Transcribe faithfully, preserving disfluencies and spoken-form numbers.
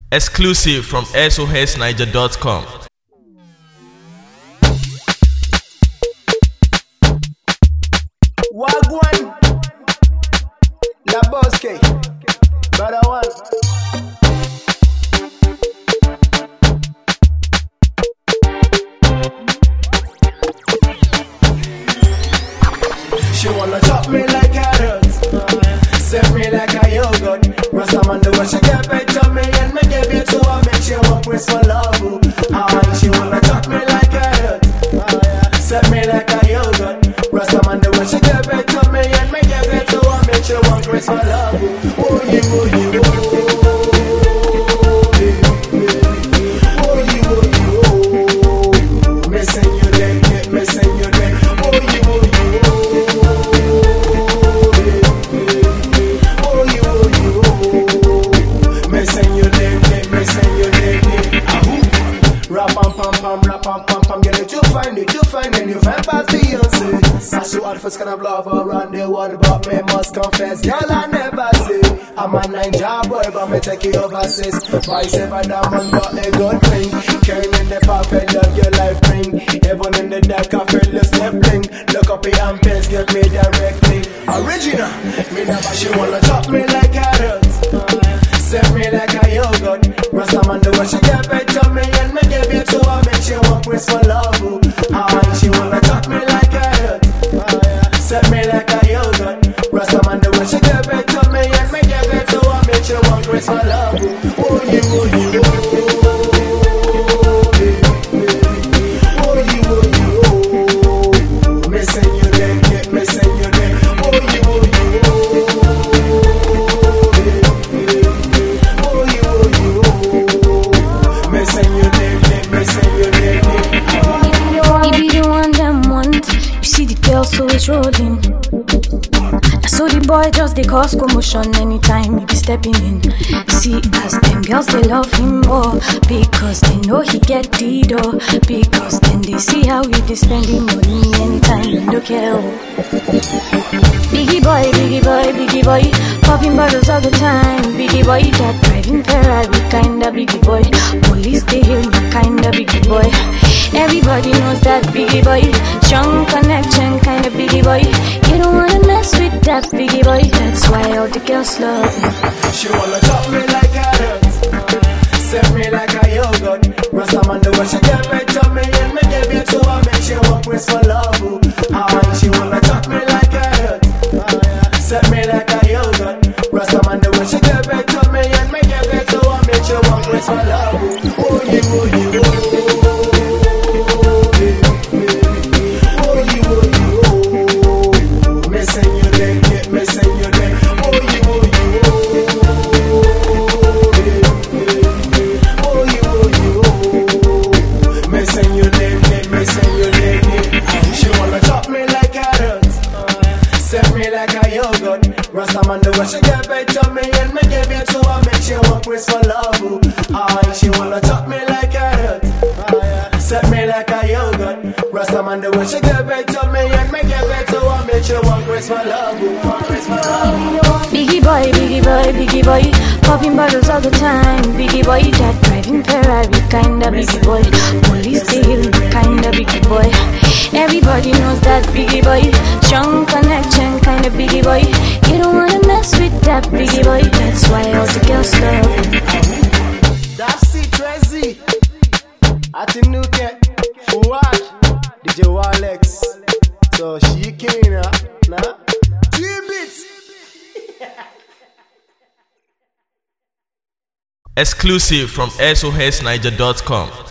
Exclusive from S O S Niger dot com. Wagwan La Bosque Brother one. She wanna chop me like carrots, set me like a yogurt. Rastaman the way she get back to me and me give it to her, make she want press for love. Ah, she wanna chop me like carrots, set me like a yogurt. Rastaman the way she get back to me and me give it to her, make she want press for love. Oh you, oh you, oh, oh you, oh you, oh, me send you there, me send you there. Oh you, oh you. Pam pam pam, get it, you find it, you find it, you find past Beyonce. Sash you out first kind of love around the world, but me must confess, girl I never say I'm a Ninja boy, but me take it overseas. Vice ever diamond, but a good thing. Carry me in the perfect love your life bring. Even in the dark I feel the stapling. Look up your armpits, get me directly. Original, me never she wanna chop me like carrots, set me like a yogurt. Rastaman the way she get back to me and me give it to her, make she want press for love. Ah, she wanna chop me like carrot, set me like a yogurt. Rastaman the way she get back to me and me give it to her, make she want press for love. Oh you, oh you, oh, oh you, oh you, oh, me send you there, get me send you there. Oh you, oh you, oh you, oh you, me send you there, get me send you there. He be the one them want. You see the girl so it's rolling. So the boy just they cause commotion anytime he be stepping in. See as them girls they love him more because they know he get the dough. Because then they see how he be spending money anytime he don't care. Biggie boy, biggie boy, biggie boy, popping bottles all the time. Biggie boy, that driving Ferrari kinda biggie boy. Police they hail you kinda biggie boy. Everybody knows that biggie boy, strong connection kinda biggie boy. You don't wanna mess with that biggie boy, that's why all the girls love him. She wanna chop me like carrots, set me like a yogurt. Rastaman the way she get back to me and me give it to her, make she want press for love. Ah, she wanna chop me like carrots, set me like a yogurt. Rastaman the way she get back to me and me give it to her, make she want press for love. Oh you, oh you, oh. Rastaman the way she get back to me and me give it to her, make she want press for love. Ah, she wanna chop me like carrot, set me like a yogurt. Rastaman the way she get back to me and me give it to her, make she want press for love. Press for love. Biggie boy, biggie boy, biggie boy, popping bottles all the time. Biggie boy, that driving Ferrari kinda biggie boy. Police they hail you kinda biggie boy. Everybody knows that biggie boy, strong connection kinda biggie boy. You don't wanna mess with that biggie boy, that's why all the girls love him. That's it, crazy. Ati nuke, Fuad, D J Walex. So she came, nah, two bits. Exclusive from S O S Niger dot com.